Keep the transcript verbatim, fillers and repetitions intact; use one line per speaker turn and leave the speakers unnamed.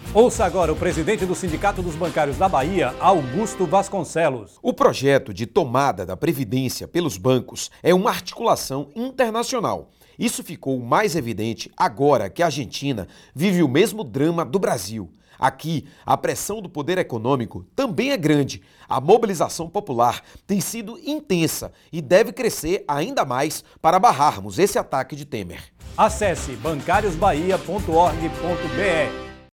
Ouça agora o presidente do Sindicato dos Bancários da Bahia, Augusto Vasconcelos.
O projeto de tomada da Previdência pelos bancos é uma articulação internacional. Isso ficou mais evidente agora que a Argentina vive o mesmo drama do Brasil. Aqui, a pressão do poder econômico também é grande. A mobilização popular tem sido intensa e deve crescer ainda mais para barrarmos esse ataque de Temer.
Acesse bancários bahia ponto org ponto br.